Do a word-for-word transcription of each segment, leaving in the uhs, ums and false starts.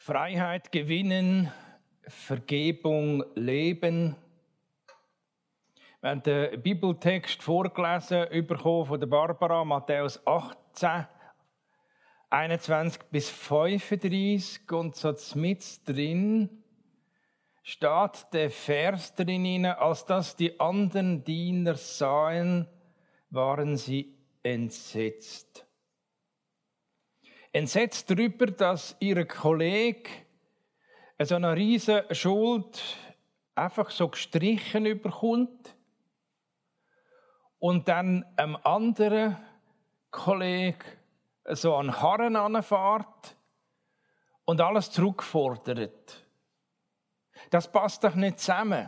Freiheit gewinnen, Vergebung leben. Wir haben den Bibeltext vorgelesen bekommen von der Barbara, Matthäus achtzehn, einundzwanzig bis fünfunddreißig. Und so mit drin steht der Vers drin, als das die anderen Diener sahen, waren sie entsetzt. Entsetzt darüber, dass ihr Kollege so eine riesige Schuld einfach so gestrichen überkommt und dann einem anderen Kollegen so an Karren anfährt und alles zurückfordert. Das passt doch nicht zusammen.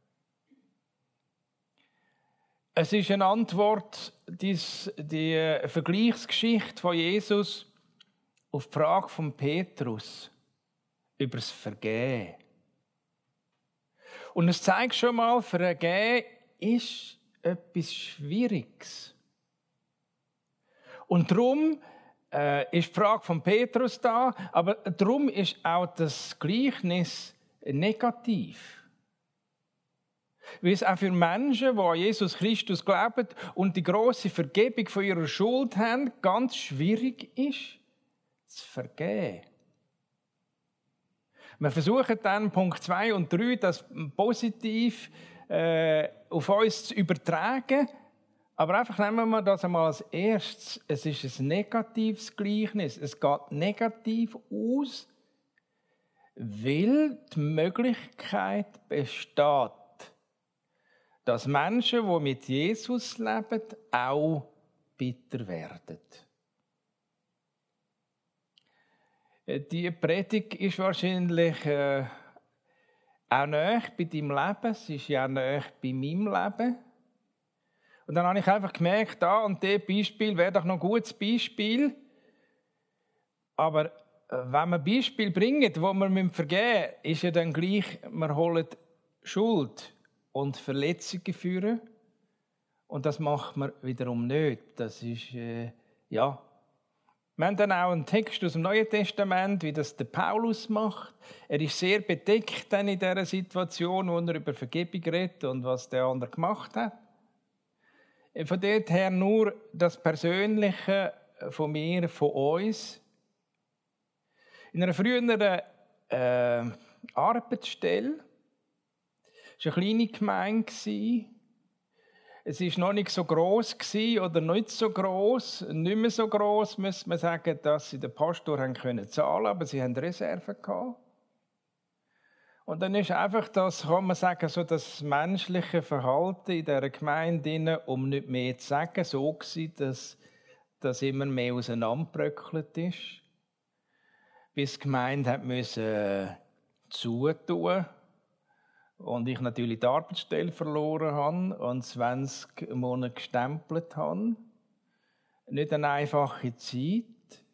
Es ist eine Antwort, die, die Vergleichsgeschichte von Jesus auf die Frage von Petrus über das Vergehen. Und es zeigt schon mal, Vergehen ist etwas Schwieriges. Und darum äh, ist die Frage von Petrus da, aber darum ist auch das Gleichnis negativ. Weil es auch für Menschen, die an Jesus Christus glauben und die grosse Vergebung von ihrer Schuld haben, ganz schwierig ist, zu vergeben. Wir versuchen dann Punkt zwei und drei, das positiv äh, auf uns zu übertragen. Aber einfach nehmen wir das einmal als erstes. Es ist ein negatives Gleichnis. Es geht negativ aus, weil die Möglichkeit besteht, dass Menschen, die mit Jesus leben, auch bitter werden. Die Predigt ist wahrscheinlich äh, auch nahe bei deinem Leben. Es ist ja auch nahe bei meinem Leben. Und dann habe ich einfach gemerkt, da und das Beispiel wäre doch noch ein gutes Beispiel. Aber wenn wir Beispiel bringen, wo wir vergeben müssen, ist ja dann gleich, wir holen Schuld und Verletzungen führen. Und das macht man wiederum nicht. Das ist, äh, ja... Wir haben dann auch einen Text aus dem Neuen Testament, wie das der Paulus macht. Er ist sehr bedeckt dann in dieser Situation, wo er über Vergebung redet und was der andere gemacht hat. Von dort her nur das Persönliche von mir, von uns. In einer früheren äh, Arbeitsstelle, es war eine kleine Gemeinde. Es war noch nicht so gross oder nicht so gross, nicht mehr so gross, müsste man sagen, dass sie den Pastor haben können zahlen, aber sie hatten Reserven gehabt. Und dann ist einfach das, kann man sagen, so das menschliche Verhalten in dieser Gemeinde, um nicht mehr zu sagen, so gewesen, dass das immer mehr auseinandergebröckelt ist. Bis die Gemeinde hat müssen zutun. Und ich natürlich die Arbeitsstelle verloren habe und zwanzig Monate gestempelt habe. Nicht eine einfache Zeit.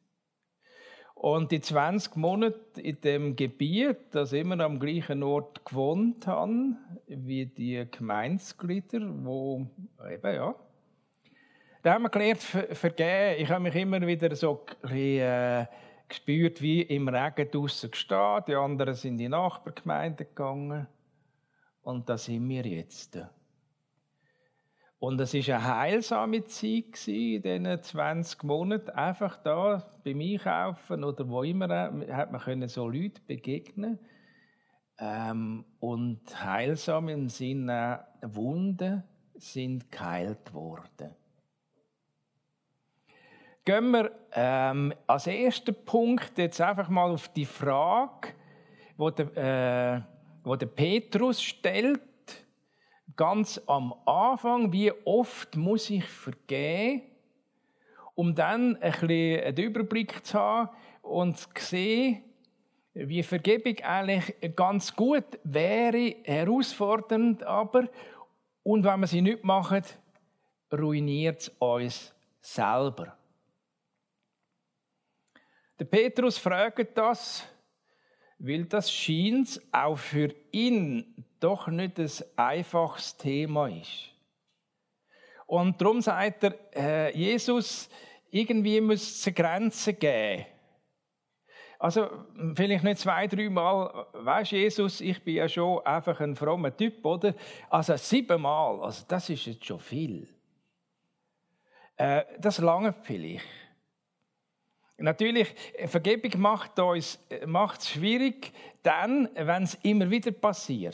Und die zwanzig Monate in dem Gebiet, das immer am gleichen Ort gewohnt haben, wie die Gemeindeglieder, wo eben, ja. Da haben wir gelernt, vergeben. Ich habe mich immer wieder so ein bisschen, äh, gespürt, wie im Regen draussen gestanden. Die anderen sind in die Nachbargemeinde gegangen. Und da sind wir jetzt. Und es war eine heilsame Zeit in diesen zwanzig Monaten. Einfach da beim Einkaufen oder wo immer hat man so Leute begegnen. Ähm, und heilsam im Sinne Wunden sind geheilt worden. Gehen wir ähm, als ersten Punkt jetzt einfach mal auf die Frage, wo der äh, wo der Petrus stellt, ganz am Anfang, wie oft muss ich vergeben, um dann ein bisschen einen Überblick zu haben und zu sehen, wie Vergebung eigentlich ganz gut wäre, herausfordernd aber, und wenn wir sie nicht machen, ruiniert es uns selber. Der Petrus fragt das, weil das scheint auch für ihn doch nicht ein einfaches Thema ist. Und darum sagt er, äh, Jesus, irgendwie muss es eine Grenze geben. Also vielleicht nicht zwei, dreimal, weisst Jesus, ich bin ja schon einfach ein frommer Typ, oder? Also siebenmal, also das ist jetzt schon viel. Äh, das langt vielleicht. Natürlich, Vergebung macht uns macht es schwierig, dann, wenn es immer wieder passiert.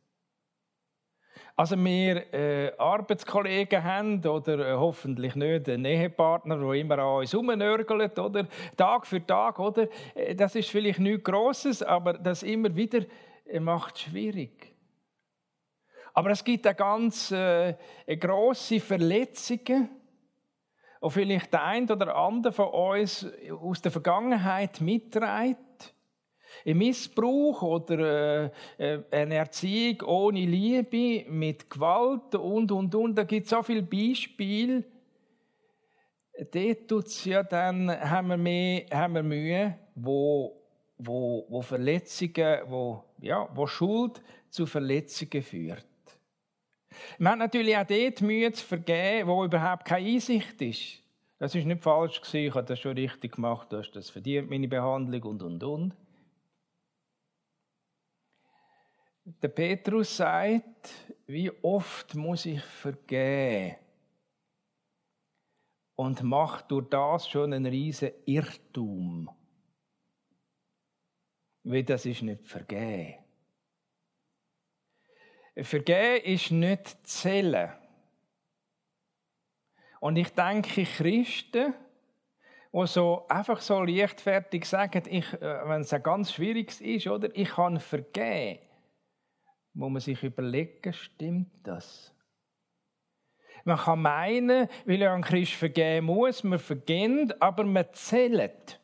Also wir äh, Arbeitskollegen haben oder äh, hoffentlich nicht einen Ehepartner, der immer an uns herumnörgelt, oder Tag für Tag, oder? Das ist vielleicht nichts Grosses, aber das immer wieder äh, macht es schwierig. Aber es gibt auch ganz äh, grosse Verletzungen, die vielleicht der eine oder andere von uns aus der Vergangenheit mitträgt. Ein Missbrauch oder äh, eine Erziehung ohne Liebe, mit Gewalt und, und, und. Da gibt es so viele Beispiele. Dort tut's ja dann, haben wir, mehr, haben wir Mühe, wo, wo, wo Verletzungen, wo, ja, wo Schuld zu Verletzungen führt. Wir haben natürlich auch dort Mühe zu vergeben, wo überhaupt keine Einsicht ist. Das ist nicht falsch gewesen, ich habe das schon richtig gemacht, du hast das verdient, meine Behandlung und, und, und. Der Petrus sagt, wie oft muss ich vergeben? Und macht durch das schon einen riesen Irrtum. Weil das ist nicht vergeben. Vergeben ist nicht zählen. Und ich denke, Christen, die so einfach so leichtfertig sagen, ich, wenn es ein ganz schwieriges ist, oder, ich kann vergeben, muss man sich überlegen, stimmt das? Man kann meinen, weil er an Christ vergeben muss, man vergibt, aber man zählt.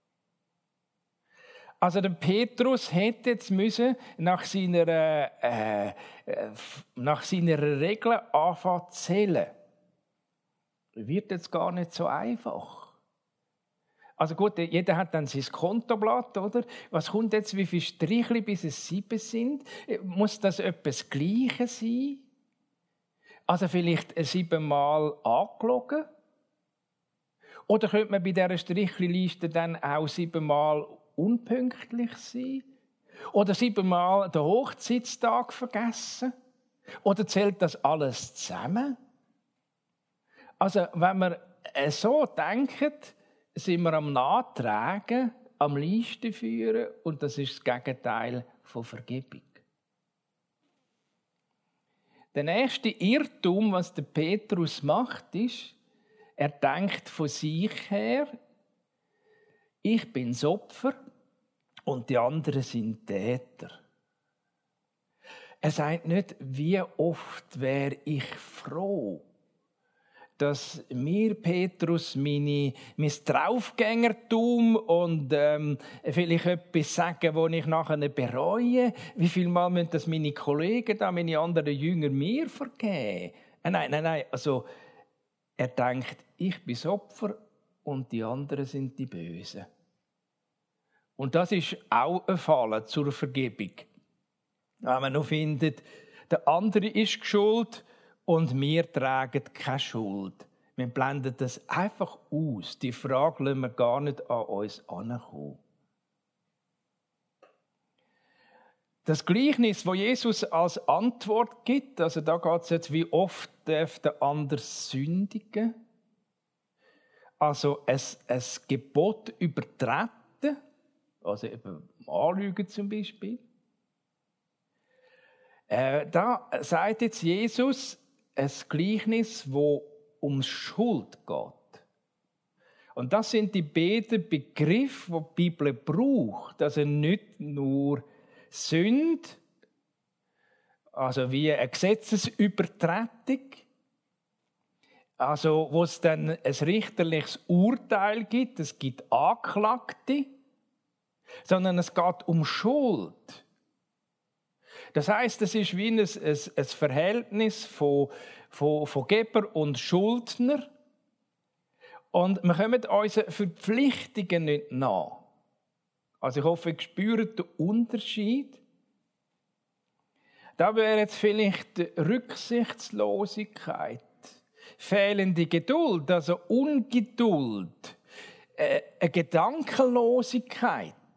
Also der Petrus hätte jetzt müssen nach seiner, äh, äh, nach seiner Regel anfangen zu zählen. Wird jetzt gar nicht so einfach. Also gut, jeder hat dann sein Kontoblatt, oder? Was kommt jetzt, wie viele Strichli bis es sieben sind? Muss das etwas Gleiches sein? Also vielleicht siebenmal angelogen? Oder könnte man bei dieser Strichliste dann auch siebenmal unpünktlich sein? Oder siebenmal den Hochzeitstag vergessen? Oder zählt das alles zusammen? Also wenn wir so denken, sind wir am Nachtragen, am Listen führen und das ist das Gegenteil von Vergebung. Der nächste Irrtum, was der Petrus macht, ist, er denkt von sich her, ich bin das Opfer und die anderen sind Täter. Er sagt nicht, wie oft wäre ich froh, dass mir, Petrus, meine, mein Draufgängertum und ähm, vielleicht etwas sagen, das ich nachher bereue. Wie viel Mal müssen das meine Kollegen, da, meine anderen Jünger mir vergeben? Nein, nein, nein. Also, er denkt, ich bin das Opfer und die anderen sind die Bösen. Und das ist auch ein Fall zur Vergebung. Wenn man noch findet, der andere ist schuld, und wir tragen keine Schuld. Wir blenden das einfach aus. Die Frage lassen wir gar nicht an uns herankommen. Das Gleichnis, das Jesus als Antwort gibt, also da geht es jetzt, wie oft darf der andere sündigen. Also ein, ein Gebot übertreten, also eben anlügen zum Beispiel. Äh, da sagt jetzt Jesus, ein Gleichnis, wo um Schuld geht. Und das sind die beiden Begriffe, die die Bibel braucht. Also nicht nur Sünde, also wie eine Gesetzesübertretung, also wo es dann ein richterliches Urteil gibt, es gibt Anklagte, sondern es geht um Schuld. Das heisst, es ist wie ein, ein, ein Verhältnis von, von, von Geber und Schuldner. Und wir kommen unseren Verpflichtungen nicht nach. Also ich hoffe, ihr spürt den Unterschied. Da wäre jetzt vielleicht Rücksichtslosigkeit, fehlende Geduld, also Ungeduld, äh, eine Gedankenlosigkeit.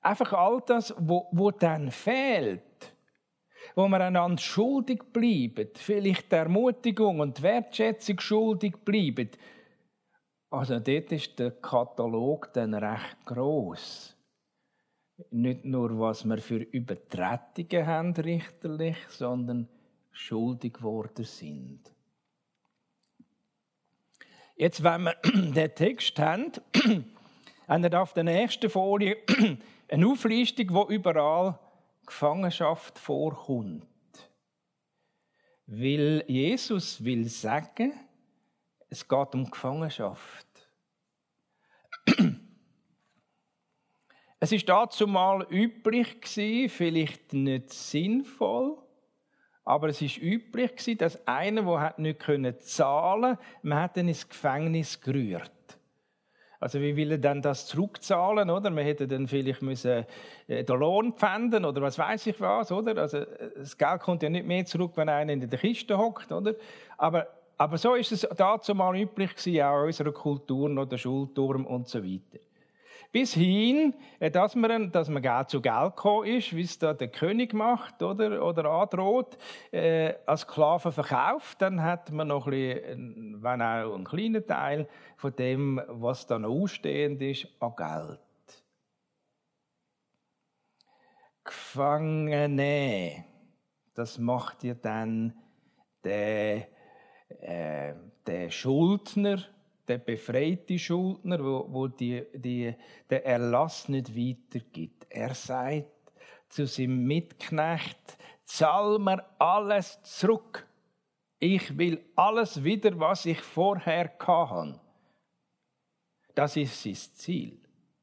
Einfach all das, wo, wo dann fehlt, wo wir einander schuldig bleiben, vielleicht die Ermutigung und die Wertschätzung schuldig bleiben. Also dort ist der Katalog dann recht gross. Nicht nur, was wir für Übertretungen haben richterlich, sondern schuldig geworden sind. Jetzt, wenn wir den Text haben, haben wir auf der nächsten Folie eine Auflistung, wo überall Gefangenschaft vorkommt. Weil Jesus will sagen, es geht um Gefangenschaft. Es war dazumal üblich, vielleicht nicht sinnvoll, aber es war üblich, dass einer, der nicht zahlen konnte, man hat ihn ins Gefängnis gerührt. Also wie will er dann das zurückzahlen, oder? Man hätte dann vielleicht müssen den Lohn pfänden oder was weiß ich was, oder? Also das Geld kommt ja nicht mehr zurück, wenn einer in der Kiste hockt, oder? Aber, aber so ist es dazumal üblich gewesen, auch in unserer Kultur, noch der Schulturm und so weiter. Bis hin, dass man, dass man Geld zu Geld gekommen ist, wie es da der König macht oder, oder androht, äh, als Sklaven verkauft, dann hat man noch ein bisschen, wenn auch einen kleinen Teil von dem, was dann ausstehend ist, an Geld. Gefangene, das macht ja dann der, äh, der Schuldner, der befreite Schuldner, wo, wo die, die, den Erlass nicht weitergibt. Er sagt zu seinem Mitknecht, zahl mir alles zurück. Ich will alles wieder, was ich vorher hatte. Das ist sein Ziel.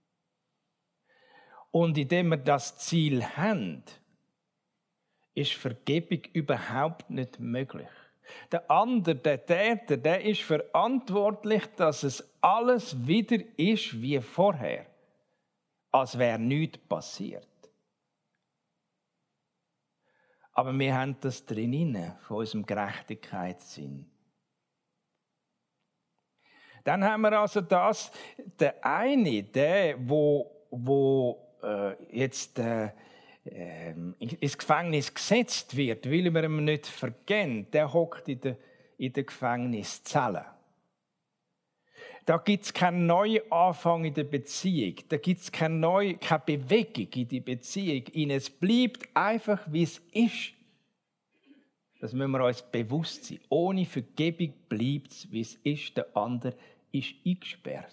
Und indem wir das Ziel haben, ist Vergebung überhaupt nicht möglich. Der andere, der Täter, der ist verantwortlich, dass es alles wieder ist wie vorher, als wäre nichts passiert. Aber wir haben das drin, von unserem Gerechtigkeitssinn. Dann haben wir also das, der eine, der, wo, wo äh, jetzt äh, ins Gefängnis gesetzt wird, weil wir ihm nicht vergeben, der hockt in der, in der Gefängniszelle. Da gibt es keinen Neuanfang in der Beziehung. Da gibt es keine, neue, keine Bewegung in die Beziehung. Es bleibt einfach, wie es ist. Das müssen wir uns bewusst sein. Ohne Vergebung bleibt es, wie es ist. Der andere ist eingesperrt.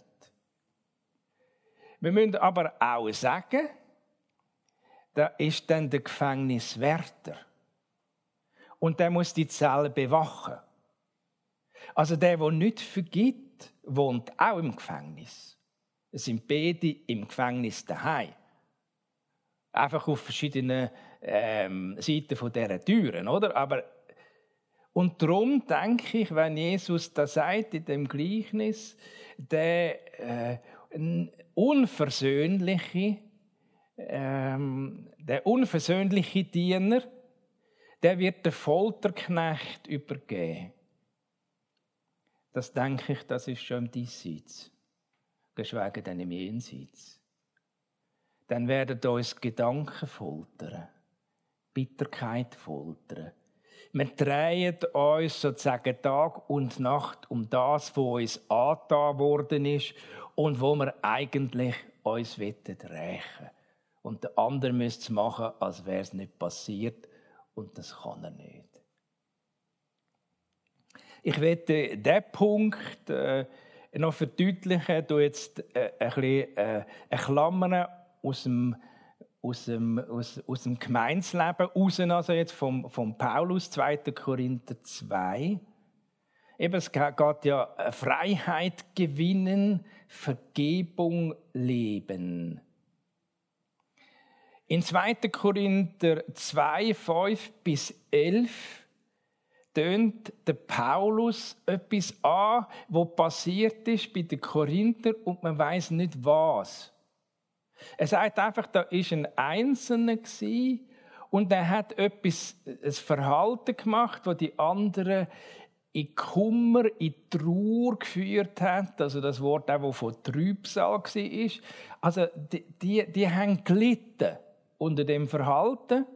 Wir müssen aber auch sagen, da ist dann der Gefängniswärter. Und der muss die Zelle bewachen. Also der, der nicht vergibt, wohnt auch im Gefängnis. Es sind beide im Gefängnis daheim. Einfach auf verschiedenen ähm, Seiten von dieser Türen, oder? Aber und darum denke ich, wenn Jesus das sagt in dem Gleichnis, der äh, unversöhnliche Ähm, der unversöhnliche Diener, der wird der Folterknecht übergeben. Das denke ich, das ist schon im Diesseits, geschweige denn im Jenseits. Dann werden uns Gedanken foltern, Bitterkeit foltern. Wir drehen uns sozusagen Tag und Nacht um das, was uns angetan worden ist und wo wir eigentlich uns rächen wollen. Und der andere müsste es machen, als wäre es nicht passiert. Und das kann er nicht. Ich werde diesen Punkt äh, noch verdeutlichen, ich jetzt äh, ein bisschen äh, eine Klammer aus dem, aus dem, aus, aus dem Gemeinsleben raus, also jetzt vom, vom Paulus, zweiter Korinther zwei. Eben, es geht ja Freiheit gewinnen, Vergebung leben. In zweiter Korinther zwei, fünf bis elf tönt der Paulus etwas an, was passiert ist bei den Korinther und man weiß nicht was. Er sagt einfach, da ist ein Einzelner und er hat etwas, ein Verhalten gemacht, das die anderen in Kummer, in Trauer geführt hat. Also das Wort, das von Trübsal war. Also die, die, die haben gelitten unter dem Verhalten.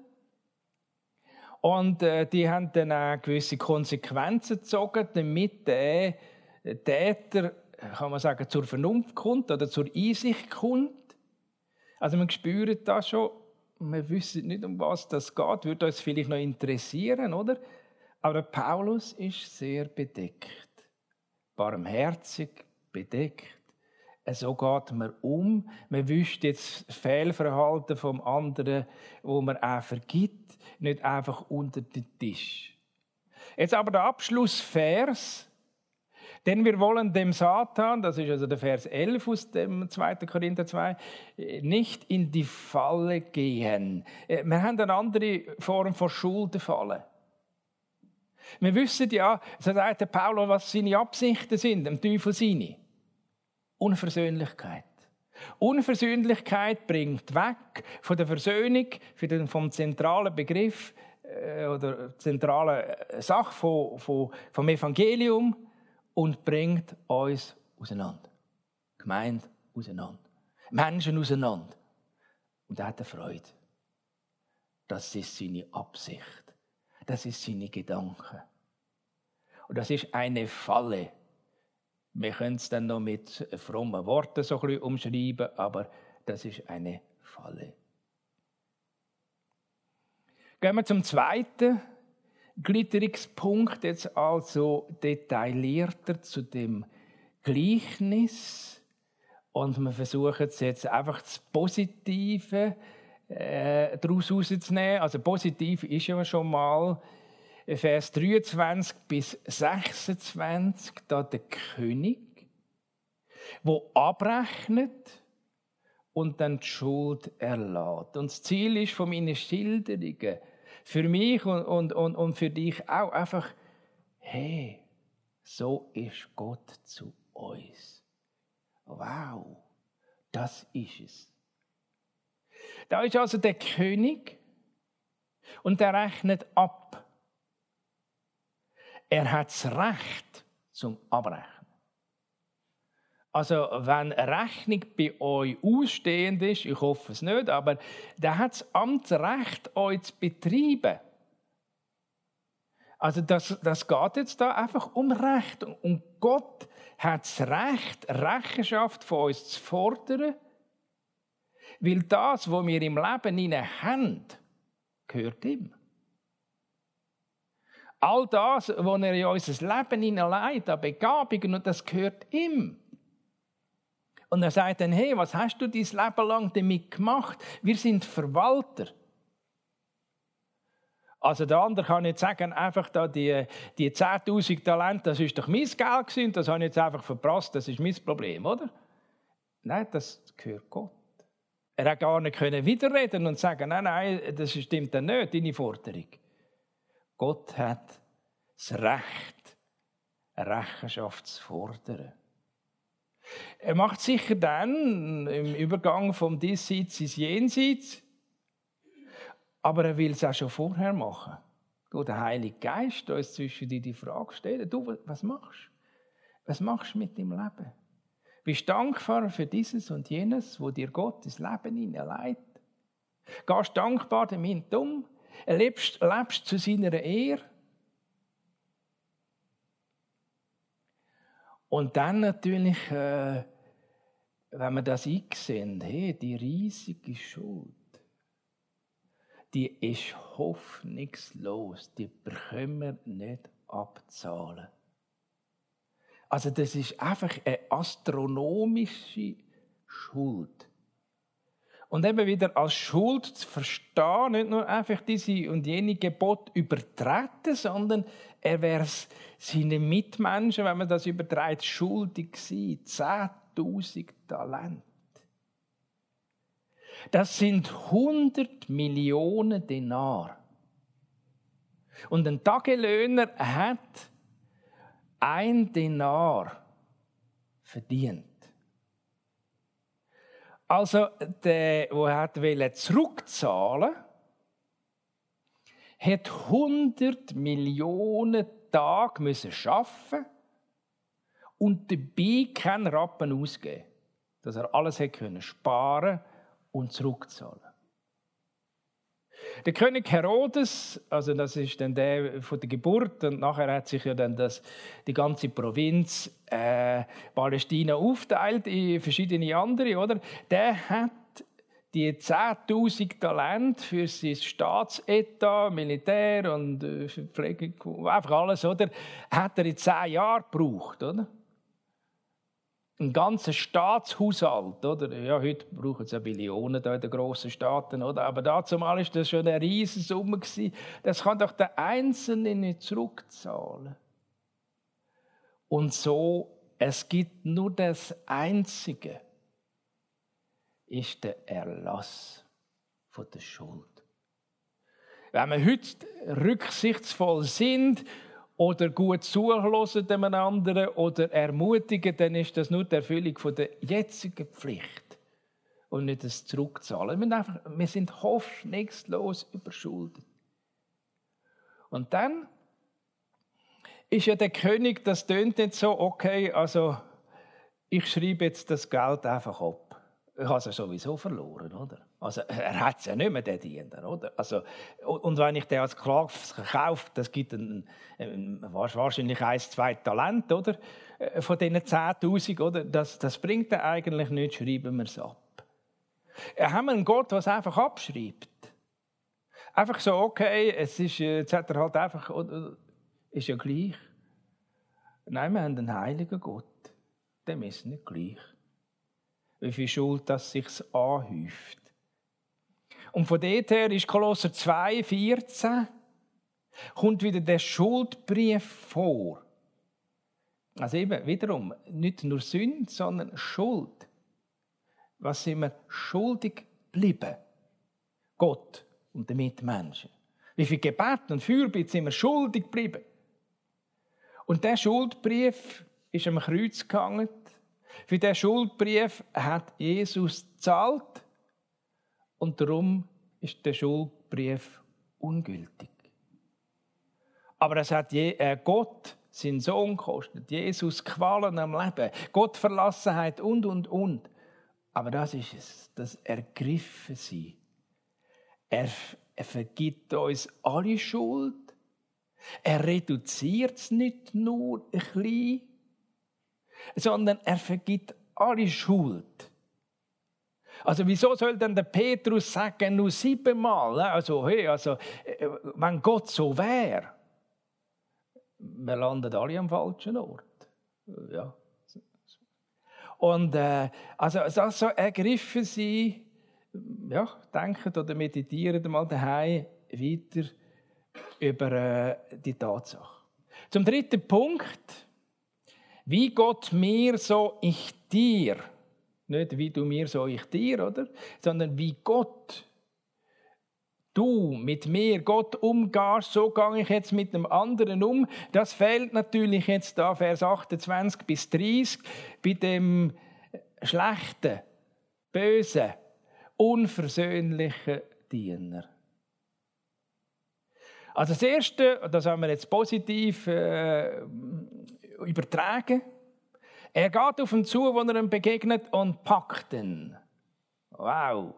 Und äh, die haben dann auch gewisse Konsequenzen gezogen, damit der Täter, kann man sagen, zur Vernunft kommt oder zur Einsicht kommt. Also man spürt das schon, wir wissen nicht, um was das geht, würde uns vielleicht noch interessieren, oder? Aber Paulus ist sehr bedeckt, barmherzig bedeckt. So geht man um. Man wischt jetzt das Fehlverhalten vom anderen, wo man auch vergibt, nicht einfach unter den Tisch. Jetzt aber der Abschlussvers. Denn wir wollen dem Satan, das ist also der Vers elf aus dem zweiten Korinther zwei, nicht in die Falle gehen. Wir haben eine andere Form von Schuldenfalle. Wir wissen ja, so sagt der Paulus, was seine Absichten sind, dem Teufel seine. Unversöhnlichkeit. Unversöhnlichkeit bringt weg von der Versöhnung, vom zentralen Begriff äh, oder zentralen Sache von, von, vom Evangelium und bringt uns auseinander. Gemeinde auseinander. Menschen auseinander. Und er hat eine Freude. Das ist seine Absicht. Das ist seine Gedanken. Und das ist eine Falle. Wir können es dann noch mit frommen Worten so ein bisschen umschreiben, aber das ist eine Falle. Gehen wir zum zweiten Glitterungspunkt, jetzt also detaillierter zu dem Gleichnis. Und wir versuchen es jetzt einfach das Positive äh, daraus herauszunehmen. Also positiv ist ja schon mal Vers dreiundzwanzig bis sechsundzwanzig, da der König, der abrechnet und dann die Schuld erlässt. Und das Ziel ist von meinen Schilderungen für mich und, und, und, und für dich auch einfach, hey, so ist Gott zu uns. Wow, das ist es. Da ist also der König und der rechnet ab. Er hat das Recht zum Abrechnen. Also, wenn eine Rechnung bei euch ausstehend ist, ich hoffe es nicht, aber der hat das Amtsrecht, euch zu betreiben. Also, das, das geht jetzt da einfach um Recht. Und Gott hat das Recht, Rechenschaft von uns zu fordern, weil das, was wir im Leben haben, gehört ihm. All das, was er in unser Leben hineinlegt, an Begabungen, und das gehört ihm. Und er sagt dann, hey, was hast du dein Leben lang damit gemacht? Wir sind Verwalter. Also der andere kann nicht sagen, einfach da die, die zehntausend Talente, das ist doch mein Geld gewesen, das habe ich jetzt einfach verprasst, das ist mein Problem, oder? Nein, das gehört Gott. Er hat gar nicht können widerreden und sagen, nein, nein, das stimmt dann nicht, deine Forderung. Gott hat das Recht, Rechenschaft zu fordern. Er macht sicher dann im Übergang vom Diesseits ins Jenseits, aber er will es auch schon vorher machen. Du, der Heilige Geist uns zwischen dir die Frage stellen, du, was machst du? Was machst du mit deinem Leben? Bist du dankbar für dieses und jenes, wo dir Gott das Leben hineinlegt? Gehst du dankbar damit um? Lebst, lebst zu seiner Ehre? Und dann natürlich, äh, wenn wir das einsehen, hey, die riesige Schuld, die ist hoffnungslos, die bekommen wir nicht abzahlen. Also das ist einfach eine astronomische Schuld. Und eben wieder als Schuld zu verstehen, nicht nur einfach diese und jene Gebote übertreten, sondern er wäre seinen Mitmenschen, wenn man das übertreibt, schuldig gewesen. zehntausend Talente. Das sind hundert Millionen Denar. Und ein Tagelöhner hat ein Denar verdient. Also der, der hat zurückzahlen, hat hundert Millionen Tage müssen arbeiten und dabei keinen Rappen ausgeben, dass er alles hätte können sparen und zurückzahlen. Der König Herodes, also das ist dann der von der Geburt, und nachher hat sich ja dann das, die ganze Provinz äh, Palästina aufteilt in verschiedene andere, oder? Der hat die zehntausend Talente für sein Staatsetat, Militär und äh, Pflege, einfach alles, oder? Hat er in zehn Jahren gebraucht, oder? Ein ganzer Staatshaushalt, oder? Ja, heute brauchen sie ja Billionen da in den grossen Staaten, oder? Aber dazumal war das schon eine riesige Summe. Das kann doch der Einzelne nicht zurückzahlen. Und so, es gibt nur das Einzige, ist der Erlass von der Schuld. Wenn wir heute rücksichtsvoll sind oder gut zuhören dem anderen oder ermutigen, dann ist das nur die Erfüllung von der jetzigen Pflicht und nicht das Zurückzahlen. Wir sind, einfach, wir sind hoffnungslos überschuldet. Und dann ist ja der König, das tönt nicht so, okay, also ich schreibe jetzt das Geld einfach ab. Ich habe es ja sowieso verloren, oder? Also, er hat es ja nicht mehr, der Diener, oder? Also, und wenn ich den als Sklave kaufe, das gibt ein, ein, wahrscheinlich ein, zwei Talente, oder? Von diesen zehntausend, oder? Das, das bringt er eigentlich nicht, schreiben wir es ab. Wir haben einen Gott, der es einfach abschreibt. Einfach so, okay, es ist, jetzt hat er halt einfach, oder, ist ja gleich. Nein, wir haben einen heiligen Gott, dem ist nicht gleich. Wie viel Schuld das sich anhäuft. Und von dort her ist Kolosser zwei, vierzehn, kommt wieder der Schuldbrief vor. Also eben, wiederum, nicht nur Sünde, sondern Schuld. Was sind wir schuldig geblieben? Gott und den Mitmenschen. Wie viel Gebet und Fürbitte sind wir schuldig geblieben? Und der Schuldbrief ist am Kreuz gehangen. Für diesen Schuldbrief hat Jesus gezahlt und darum ist der Schuldbrief ungültig. Aber es hat Gott seinen Sohn gekostet, Jesus Qualen am Leben, Gott Verlassenheit und, und, und. Aber das ist es, das Ergriffensein. Er, er vergibt uns alle Schuld. Er reduziert es nicht nur ein bisschen, sondern er vergibt alle Schuld. Also wieso soll denn der Petrus sagen, nur siebenmal? Also, hey, also wenn Gott so wäre, wir landen alle am falschen Ort. Ja. Und äh, also das so ergriffen sie, ja, denken oder meditieren mal daheim weiter über äh, die Tatsache. Zum dritten Punkt. Wie Gott mir, so ich dir. Nicht wie du mir, so ich dir, oder? Sondern wie Gott, du mit mir, Gott umgehst, so gehe ich jetzt mit dem anderen um. Das fehlt natürlich jetzt da, Vers achtundzwanzig bis dreißig, bei dem schlechten, bösen, unversöhnlichen Diener. Also das Erste, das haben wir jetzt positiv äh, übertragen. Er geht auf ihn zu, wo er ihm begegnet, und packt ihn. Wow.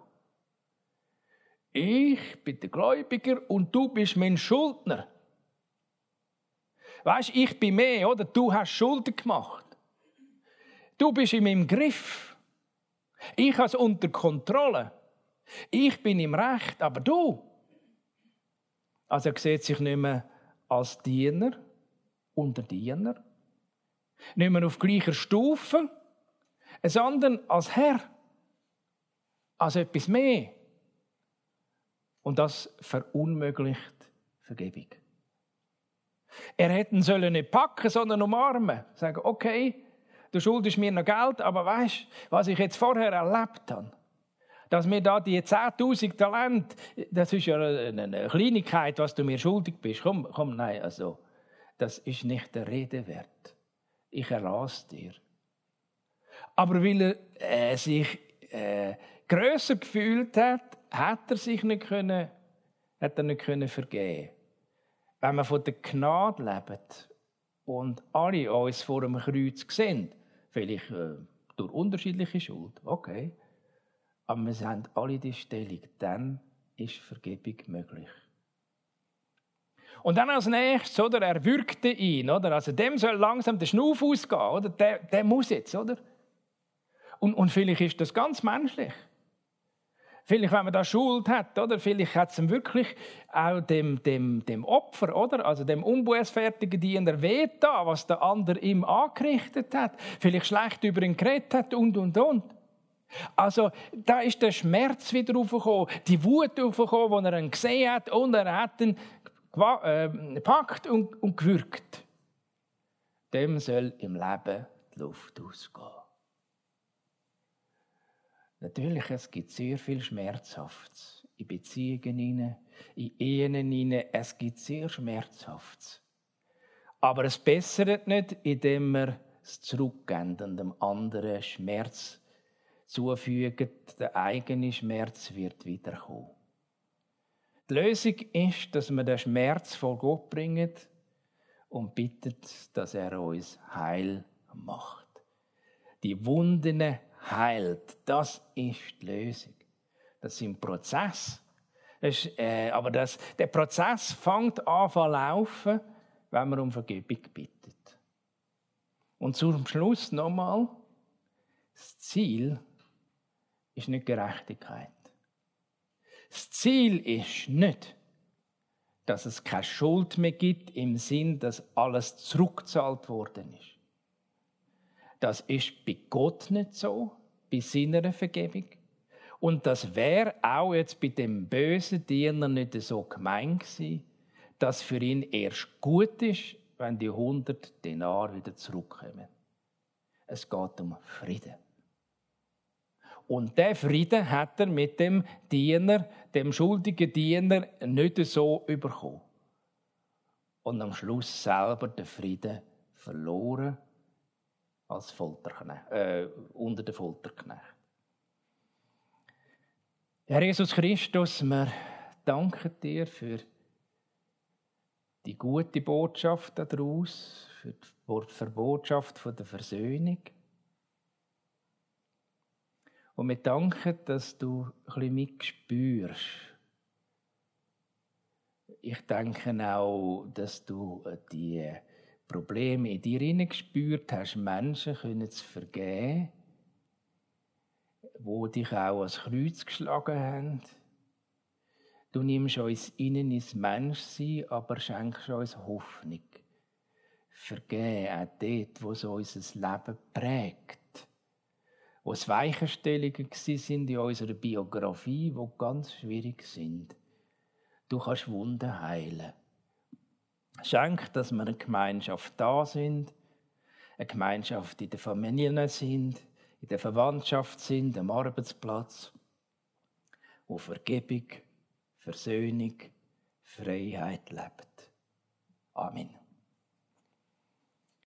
Ich bin der Gläubiger und du bist mein Schuldner. Weisst, ich bin mehr, oder? Du hast Schulden gemacht. Du bist in meinem Griff. Ich habe es unter Kontrolle. Ich bin im Recht, aber du. Also er sieht sich nicht mehr als Diener, unter Diener. Nicht mehr auf gleicher Stufe, sondern als Herr. Als etwas mehr. Und das verunmöglicht Vergebung. Er hätte ihn sollen nicht packen, sondern umarmen. Sagen, okay, du schuldest mir noch Geld, aber weißt, was ich jetzt vorher erlebt habe, dass mir da die zehntausend Talente, das ist ja eine Kleinigkeit, was du mir schuldig bist. Komm, komm, nein, also, das ist nicht der Rede wert. Ich erlasse dir. Aber weil er äh, sich äh, grösser gefühlt hat, hat er sich nicht können hat er nicht vergeben. Wenn wir von der Gnade leben und alle uns vor dem Kreuz sehen, vielleicht äh, durch unterschiedliche Schuld, okay, aber wir haben alle die Stellung, dann ist Vergebung möglich. Und dann als nächstes, oder, er wirkte ihn, oder, also dem soll langsam der Schnuff ausgehen, oder, der, der muss jetzt, oder. Und, und vielleicht ist das ganz menschlich. Vielleicht, wenn man da Schuld hat, oder, vielleicht hat es ihm wirklich auch dem, dem, dem Opfer, oder, also dem unbußfertigen Diener wehgetan, was der andere ihm angerichtet hat. Vielleicht schlecht über ihn geredet hat und, und, und. Also, da ist der Schmerz wieder aufgekommen, die Wut aufgekommen, die er ihn gesehen hat, und er hat ihn gepackt und, und gewürgt. Dem soll im Leben die Luft ausgehen. Natürlich, es gibt sehr viel Schmerzhaftes in Beziehungen hinein, in Ehen hinein. Es gibt sehr Schmerzhaftes. Aber es bessert nicht, indem wir es zurückgeben und dem anderen Schmerz zufügen. Der eigene Schmerz wird wiederkommen. Die Lösung ist, dass wir den Schmerz vor Gott bringen und bitten, dass er uns heil macht. Die Wunden heilt. Das ist die Lösung. Das ist ein Prozess. Das ist, äh, aber das, der Prozess fängt an zu laufen, wenn man um Vergebung bittet. Und zum Schluss nochmal, das Ziel ist nicht Gerechtigkeit. Das Ziel ist nicht, dass es keine Schuld mehr gibt, im Sinn, dass alles zurückgezahlt worden ist. Das ist bei Gott nicht so, bei seiner Vergebung. Und das wäre auch jetzt bei dem bösen Diener nicht so gemein gewesen, dass für ihn erst gut ist, wenn die hundert Denar wieder zurückkommen. Es geht um Frieden. Und der Frieden hat er mit dem Diener, dem schuldigen Diener, nicht so bekommen. Und am Schluss selber den Frieden verloren als Folterknecht, äh, unter den Folterknecht. Herr Jesus Christus, wir danken dir für die gute Botschaft daraus, für die Botschaft der Versöhnung. Und wir danken, dass du ein bisschen mitspürst. Ich denke auch, dass du die Probleme in dir hineingespürt hast, Menschen können es vergeben, die dich auch ans Kreuz geschlagen haben. Du nimmst uns innen ins Menschsein, aber schenkst uns Hoffnung. Vergeben auch dort, wo es unser Leben prägt. Wo es Weichenstellungen waren in unserer Biografie, die ganz schwierig sind. Du kannst Wunden heilen. Schenk, dass wir eine Gemeinschaft da sind, eine Gemeinschaft in den Familien sind, in der Verwandtschaft sind, am Arbeitsplatz, wo Vergebung, Versöhnung, Freiheit lebt. Amen.